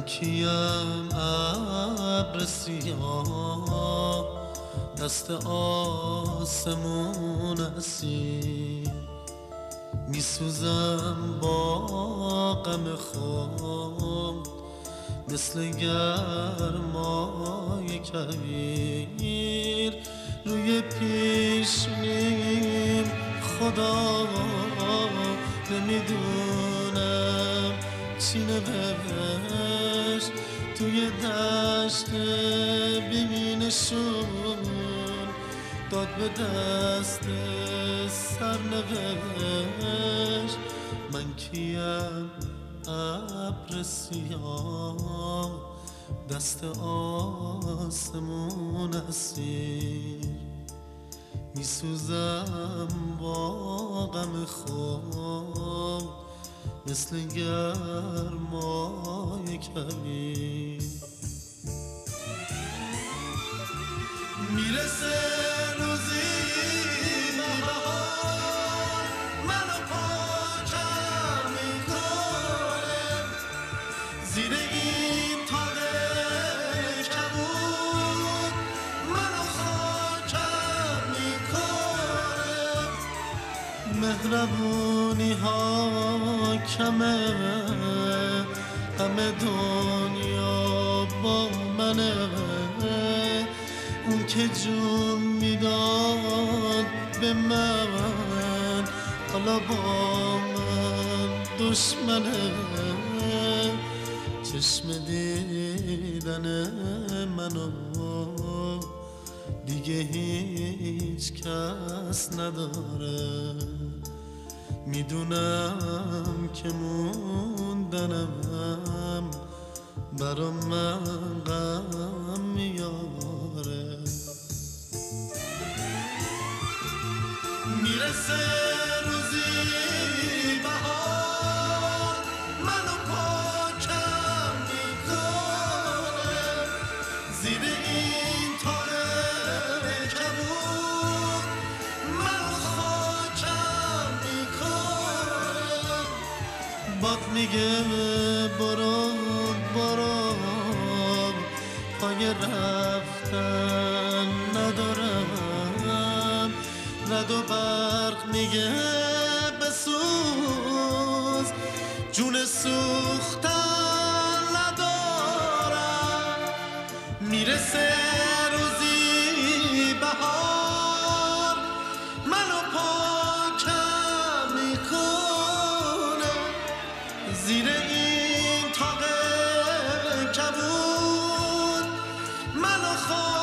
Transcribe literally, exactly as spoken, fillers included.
کیم ابر سیاه دست آسمون اسیر، میسوزم با غم خود مثل گرمای کویر. روی پیشونیم خدا نمیدونم چی نوشت توی دشت بینشون، داد به دست سرنوشت. من کیم ابر سیاه دست آسمون اسیر، میسوزم با غم خود مثل گرمای کویر. میرسه روزی بهار منو پاکم میکنه، زیر این تاق کبود منو خاکم میکنه. مهربونی ها کمه، همه دنیا با منه، اون که جون میداد به من حالا با من دشمنه. چشم دیدن منو دیگه هیچ کس نداره، میدونم که موندنم برا من غم میاره. میرسه روزی بهار منو پاکم میکنه، زیر این تاره کبود منو خاکم میکنه. باد میگه برو برو پای رفتن ندارم، رد و برق میگه بسوز جون سوختن ندارم. میرسه روزی بهار منو پاکم میکنه، زیر این تاق کبود منو خواهد